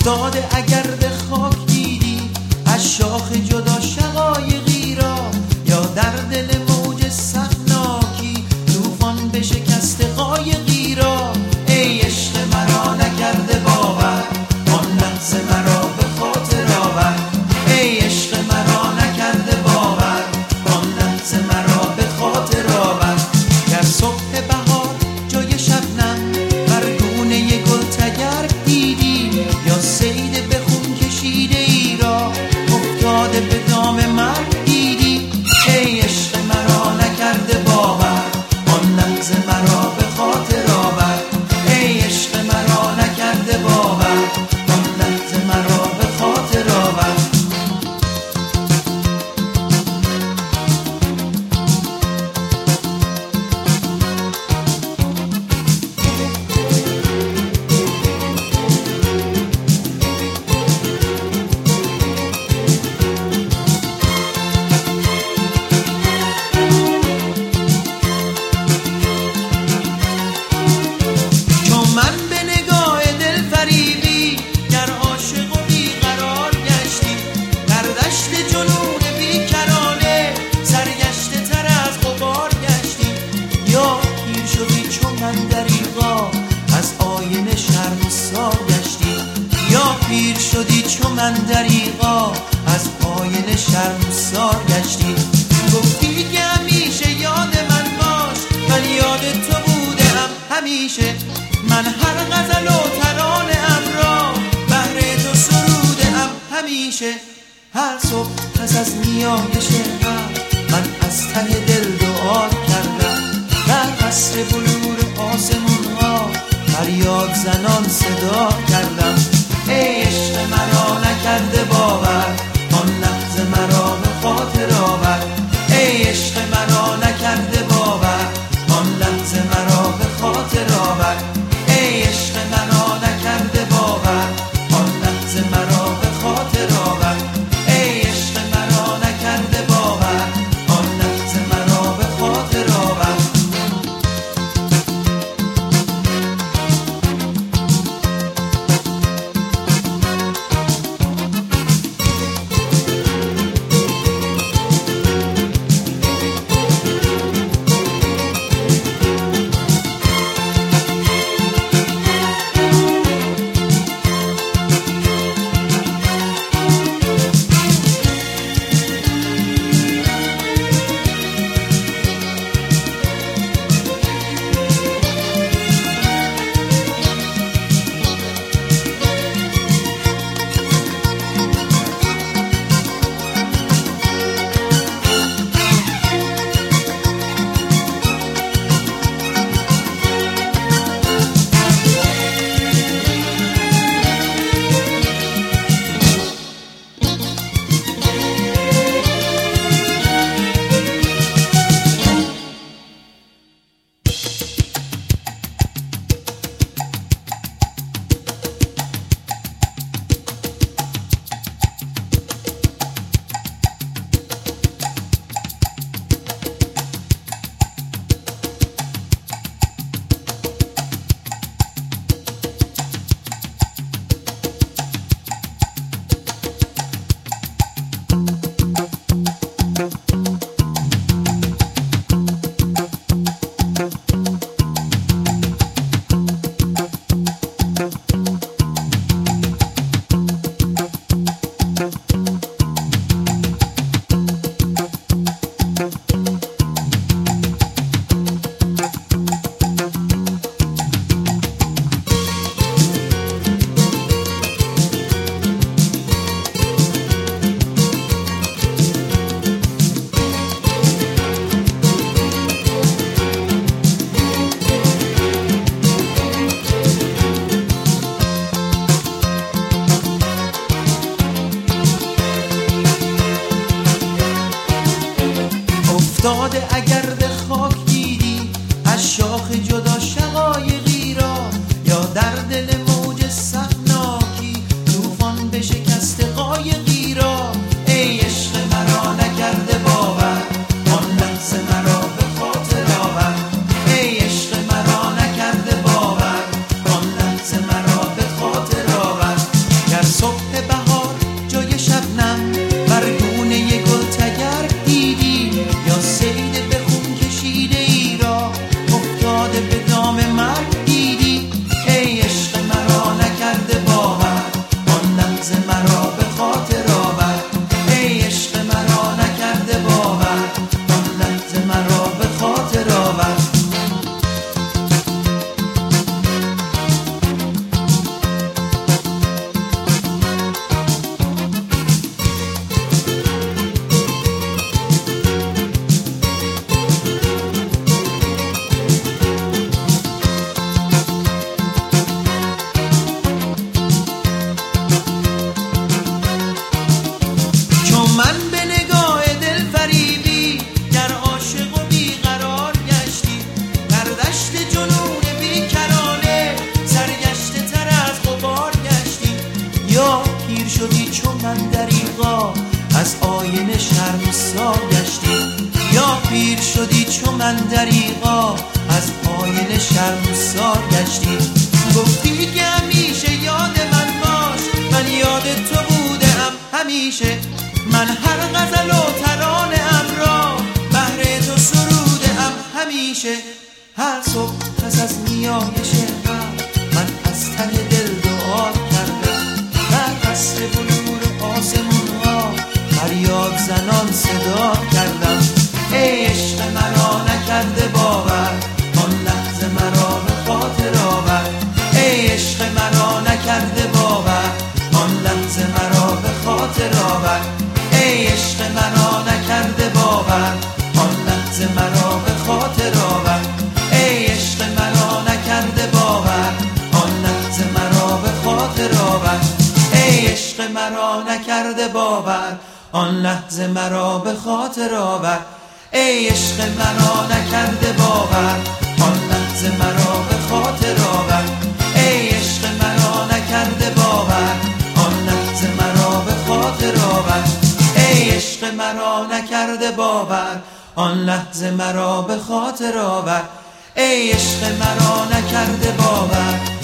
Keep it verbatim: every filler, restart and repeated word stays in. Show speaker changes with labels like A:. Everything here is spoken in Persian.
A: افتاده اگر به خاک دیدی از شاخ جدا شقایقی را، یا در دل موج سهمناکی طوفان بشکسته قایقی را. ای عشق مرا نکرده باور آن لحظه مرا به خاطر آور. ای عشق مرا نکرده باور آن لحظه مرا به خاطر آور. در صبح بهار جای شبنم بر گونه گل تگرگ دیدی، یا صید به خون کشیده ای را افتاده به دام مرگ دیدی. ای عشق مرا نکرده باور آن لحظه مرا به خاطر آور. ای عشق مرا نکرده باور آن لحظه مرا به خاطر آور. پیر شدی چو من دریغا از آینه شرمسار گشتی. گفتی که همیشه یاد من باش، من یاد تو بودم همیشه. من هر غزل و ترانه ام را بهر تو سروده ام همیشه. هر صبح پس از نیایش غم من از ته دل دعا کردم، در قصر بلور آسمون ها فریاد زنان صدا کردم. ای عشق مرا نکرده باور آن لحظه مرا به خاطر آور. ای عشق مرا نکرده باور آن لحظه مرا به خاطر آور. ای عشق مرا نکرده باور آن لحظه مرا به خاطر آور. ای عشق مرا نکرده باور آن لحظه مرا به خاطر آور. افتاده اگر به خاک دیدی از شاخ جدا شقایقی را، یا در دل موج سهمناکی طوفان بشکسته قایقی را. ای عشق مرا نکرده باور آن لحظه مرا به خاطر آور. ای عشق مرا نکرده باور آن لحظه مرا به خاطر آور. گر شرمسار گشتی. یا پیر شدی چو من دریغا از آینه شرمسار گشتی. گفتی که همیشه یاد من باش، من یاد تو بودم همیشه. من هر غزل و ترانه ام را بهر تو سرودم همیشه. هر صبح پس از نیایش غم من از ته دل دعا کردم. در قصر بلور آسمون ها فریاد زنان صدا کردم. ای عشق مرا نکرده باور، آن لحظه مرا به خاطر آور. ای عشق مرا نکرده باور، آن لحظه مرا به خاطر آور. ای عشق مرا نکرده باور، آن لحظه مرا به خاطر آور. ای عشق مرا نکرده باور، آن لحظه مرا به خاطر آور. ای عشق مرا نکرده باور، آن لحظه مرا به خاطر آور. ای عشق مرا نکرده باور، آن لحظه مرا به خاطر آور. ای عشق مرا نکرده باور، آن لحظه مرا به خاطر آور. ای عشق مرا نکرده باور، آن لحظه مرا به خاطر آور. ای عشق مرا نکرده باور،